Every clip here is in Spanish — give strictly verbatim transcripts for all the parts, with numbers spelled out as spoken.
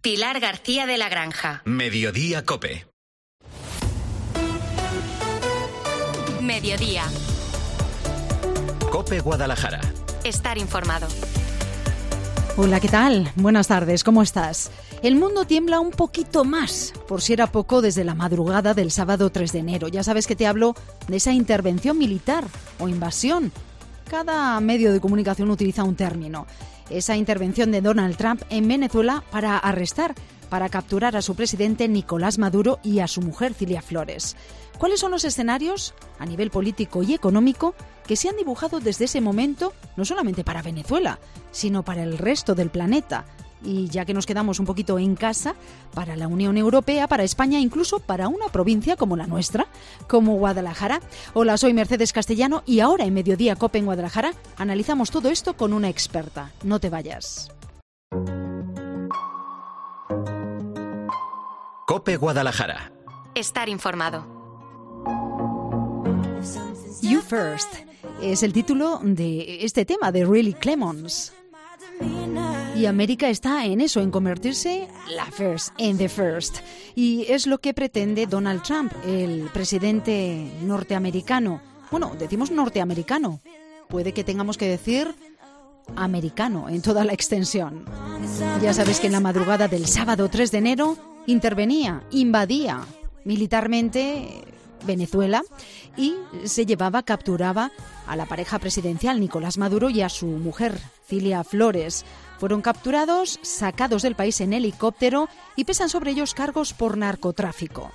Pilar García de la Granja. Mediodía COPE. Mediodía. COPE Guadalajara. Estar informado. Hola, ¿qué tal? Buenas tardes, ¿cómo estás? El mundo tiembla un poquito más, por si era poco, desde la madrugada del sábado tres de enero. Ya sabes que te hablo de esa intervención militar o invasión. Cada medio de comunicación utiliza un término. Esa intervención de Donald Trump en Venezuela para arrestar, para capturar a su presidente Nicolás Maduro y a su mujer Cilia Flores. ¿Cuáles son los escenarios a nivel político y económico que se han dibujado desde ese momento, no solamente para Venezuela, sino para el resto del planeta? Y ya que nos quedamos un poquito en casa, para la Unión Europea, para España, incluso para una provincia como la nuestra, como Guadalajara. Hola, soy Mercedes Castellano y ahora en Mediodía COPE en Guadalajara analizamos todo esto con una experta. No te vayas. COPE Guadalajara. Estar informado. You First es el título de este tema de Riley Clemons. Y América está en eso, en convertirse la first, en the first. Y es lo que pretende Donald Trump, el presidente norteamericano. Bueno, decimos norteamericano. Puede que tengamos que decir americano en toda la extensión. Ya sabes que en la madrugada del sábado tres de enero intervenía, invadía militarmente Venezuela y se llevaba, capturaba a la pareja presidencial Nicolás Maduro y a su mujer Cilia Flores. Fueron capturados, sacados del país en helicóptero y pesan sobre ellos cargos por narcotráfico.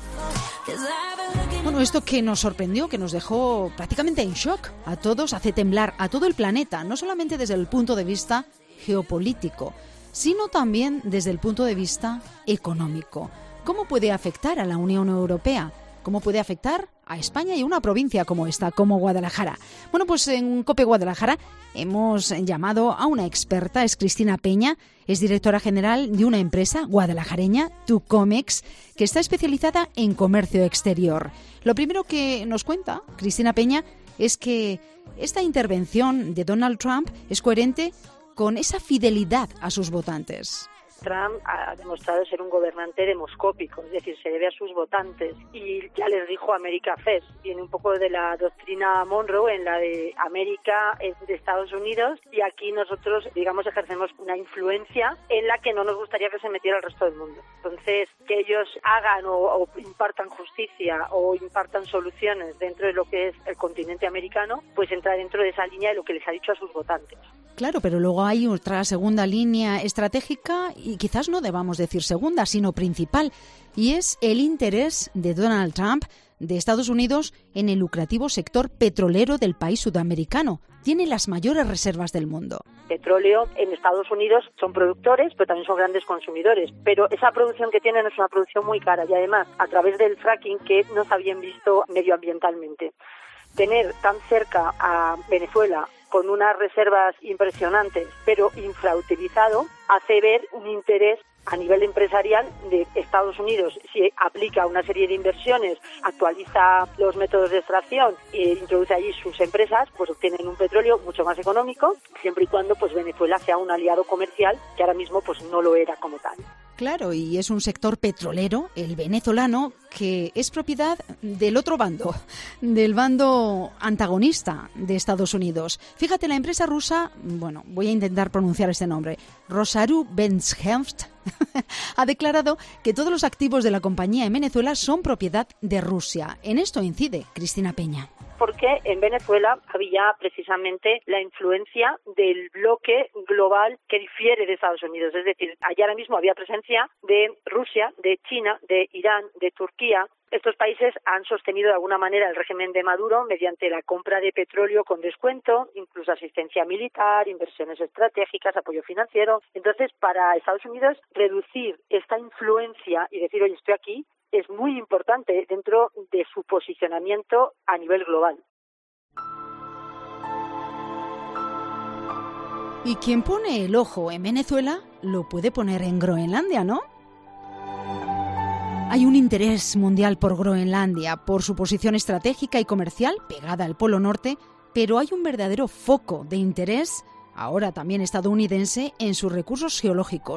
Bueno, esto que nos sorprendió, que nos dejó prácticamente en shock a todos, hace temblar a todo el planeta, no solamente desde el punto de vista geopolítico, sino también desde el punto de vista económico. ¿Cómo puede afectar a la Unión Europea? ¿Cómo puede afectar a España y a una provincia como esta, como Guadalajara? Bueno, pues en COPE Guadalajara hemos llamado a una experta, es Cristina Peña, es directora general de una empresa guadalajareña, Tucomex, que está especializada en comercio exterior. Lo primero que nos cuenta Cristina Peña es que esta intervención de Donald Trump es coherente con esa fidelidad a sus votantes. Trump ha demostrado ser un gobernante demoscópico, es decir, se debe a sus votantes y ya les dijo America First. Viene un poco de la doctrina Monroe, en la de América es de Estados Unidos, y aquí nosotros, digamos, ejercemos una influencia en la que no nos gustaría que se metiera el resto del mundo. Entonces, que ellos hagan o, o impartan justicia o impartan soluciones dentro de lo que es el continente americano, pues entra dentro de esa línea de lo que les ha dicho a sus votantes. Claro, pero luego hay otra segunda línea estratégica, y quizás no debamos decir segunda, sino principal, y es el interés de Donald Trump, de Estados Unidos, en el lucrativo sector petrolero del país sudamericano. Tiene las mayores reservas del mundo. Petróleo en Estados Unidos son productores, pero también son grandes consumidores. Pero esa producción que tienen es una producción muy cara y además a través del fracking que no se habían visto medioambientalmente. Tener tan cerca a Venezuela con unas reservas impresionantes, pero infrautilizado, hace ver un interés a nivel empresarial de Estados Unidos. Si aplica una serie de inversiones, actualiza los métodos de extracción e introduce allí sus empresas, pues obtienen un petróleo mucho más económico, siempre y cuando pues Venezuela sea un aliado comercial, que ahora mismo pues no lo era como tal. Claro, y es un sector petrolero, el venezolano, que es propiedad del otro bando, del bando antagonista de Estados Unidos. Fíjate, la empresa rusa, bueno, voy a intentar pronunciar este nombre, Rosaru-Benzneft, ha declarado que todos los activos de la compañía en Venezuela son propiedad de Rusia. En esto incide Cristina Peña. Porque en Venezuela había precisamente la influencia del bloque global que difiere de Estados Unidos. Es decir, allá ahora mismo había presencia de Rusia, de China, de Irán, de Turquía. Estos países han sostenido de alguna manera el régimen de Maduro mediante la compra de petróleo con descuento, incluso asistencia militar, inversiones estratégicas, apoyo financiero. Entonces, para Estados Unidos, reducir esta influencia y decir, oye, estoy aquí, es muy importante dentro de su posicionamiento a nivel global. Y quien pone el ojo en Venezuela lo puede poner en Groenlandia, ¿no? Hay un interés mundial por Groenlandia, por su posición estratégica y comercial pegada al Polo Norte, pero hay un verdadero foco de interés, ahora también estadounidense, en sus recursos geológicos.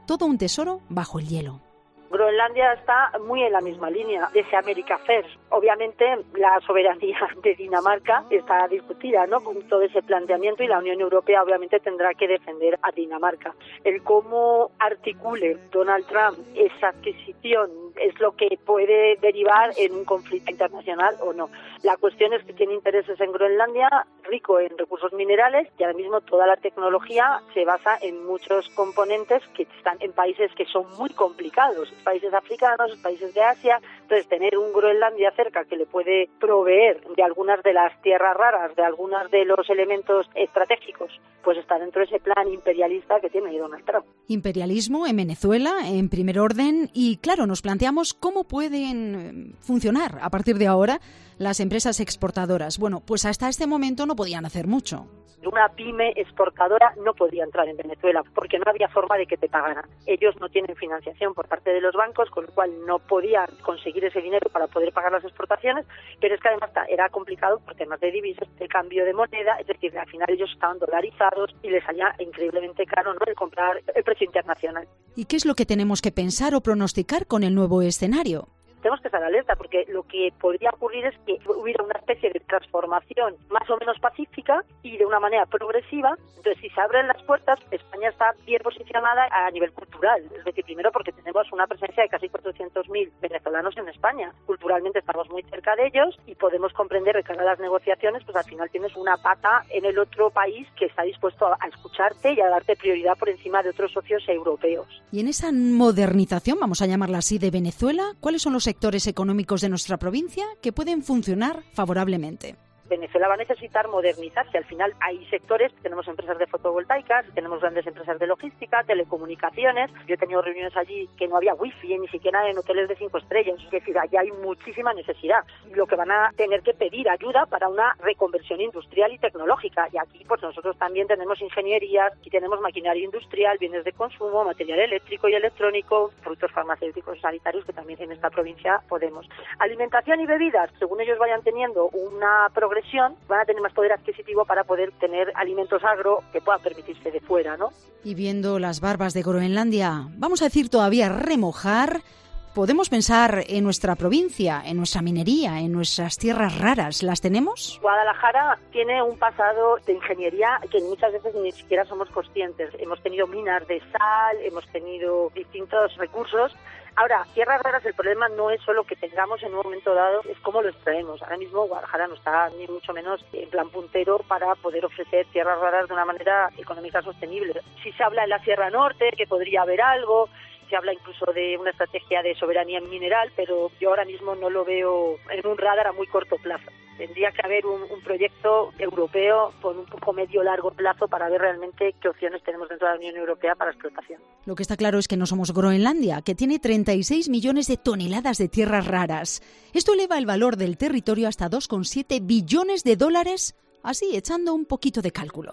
todo un tesoro bajo el hielo. Groenlandia está muy en la misma línea de ese America First. Obviamente la soberanía de Dinamarca está discutida, ¿no?, con todo ese planteamiento, y la Unión Europea obviamente tendrá que defender a Dinamarca. El cómo articule Donald Trump esa adquisición es lo que puede derivar en un conflicto internacional o no. La cuestión es que tiene intereses en Groenlandia, rico en recursos minerales, y ahora mismo toda la tecnología se basa en muchos componentes que están en países que son muy complicados, países africanos, países de Asia. Entonces, tener un Groenlandia cerca que le puede proveer de algunas de las tierras raras, de algunos de los elementos estratégicos, pues está dentro de ese plan imperialista que tiene Donald Trump. Imperialismo en Venezuela, en primer orden, y claro, nos planteamos cómo pueden funcionar a partir de ahora las empresas exportadoras. Bueno, pues hasta este momento no podían hacer mucho. Una pyme exportadora no podía entrar en Venezuela porque no había forma de que te pagaran. Ellos no tienen financiación por parte de los bancos, con lo cual no podían conseguir ese dinero para poder pagar las exportaciones, pero es que además era complicado por temas de divisas, de cambio de moneda, es decir, al final ellos estaban dolarizados y les salía increíblemente caro, ¿no?, el comprar el precio internacional. ¿Y qué es lo que tenemos que pensar o pronosticar con el nuevo escenario? Tenemos que estar alerta porque lo que podría ocurrir es que hubiera una especie de transformación más o menos pacífica y de una manera progresiva. Entonces, si se abren las puertas, España está bien posicionada a nivel cultural. Es decir, primero porque tenemos una presencia de casi cuatrocientos mil venezolanos en España. Culturalmente estamos muy cerca de ellos y podemos comprender que cada las negociaciones, pues al final tienes una pata en el otro país que está dispuesto a escucharte y a darte prioridad por encima de otros socios europeos. Y en esa modernización, vamos a llamarla así, de Venezuela, ¿cuáles son los sectores económicos de nuestra provincia que pueden funcionar favorablemente? Venezuela va a necesitar modernizarse. Al final hay sectores, tenemos empresas de fotovoltaicas, tenemos grandes empresas de logística, telecomunicaciones. Yo he tenido reuniones allí que no había wifi, ni siquiera en hoteles de cinco estrellas. Es decir, allá hay muchísima necesidad. Lo que van a tener que pedir ayuda para una reconversión industrial y tecnológica. Y aquí pues nosotros también tenemos ingenierías, aquí tenemos maquinaria industrial, bienes de consumo, material eléctrico y electrónico, productos farmacéuticos y sanitarios, que también en esta provincia podemos. Alimentación y bebidas, según ellos vayan teniendo una progresión, van a tener más poder adquisitivo para poder tener alimentos agro que puedan permitirse de fuera, ¿no? Y viendo las barbas de Groenlandia, vamos a decir todavía remojar, podemos pensar en nuestra provincia, en nuestra minería, en nuestras tierras raras. ¿Las tenemos? Guadalajara tiene un pasado de ingeniería que muchas veces ni siquiera somos conscientes. Hemos tenido minas de sal, hemos tenido distintos recursos. Ahora, tierras raras, el problema no es solo que tengamos en un momento dado, es cómo lo extraemos. Ahora mismo Guadalajara no está ni mucho menos en plan puntero para poder ofrecer tierras raras de una manera económica sostenible. Si se habla en la Sierra Norte, que podría haber algo, se habla incluso de una estrategia de soberanía mineral, pero yo ahora mismo no lo veo en un radar a muy corto plazo. Tendría que haber un, un proyecto europeo con un poco medio-largo plazo para ver realmente qué opciones tenemos dentro de la Unión Europea para explotación. Lo que está claro es que no somos Groenlandia, que tiene treinta y seis millones de toneladas de tierras raras. Esto eleva el valor del territorio hasta dos coma siete billones de dólares, así echando un poquito de cálculo.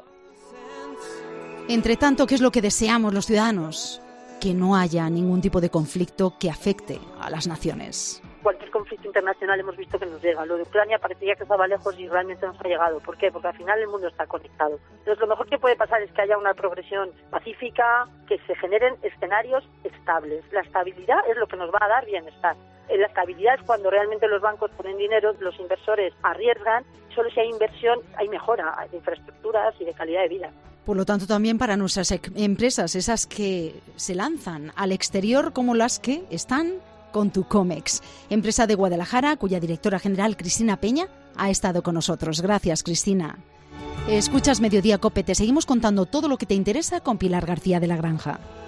Entre tanto, ¿qué es lo que deseamos los ciudadanos? Que no haya ningún tipo de conflicto que afecte a las naciones. Cualquier conflicto internacional hemos visto que nos llega. Lo de Ucrania parecía que estaba lejos y realmente nos ha llegado. ¿Por qué? Porque al final el mundo está conectado. Entonces lo mejor que puede pasar es que haya una progresión pacífica, que se generen escenarios estables. La estabilidad es lo que nos va a dar bienestar. La estabilidad es cuando realmente los bancos ponen dinero, los inversores arriesgan. Solo si hay inversión hay mejora de infraestructuras y de calidad de vida. Por lo tanto, también para nuestras empresas, esas que se lanzan al exterior como las que están con Tucomex, empresa de Guadalajara, cuya directora general, Cristina Peña, ha estado con nosotros. Gracias, Cristina. Escuchas Mediodía COPE, te seguimos contando todo lo que te interesa con Pilar García de la Granja.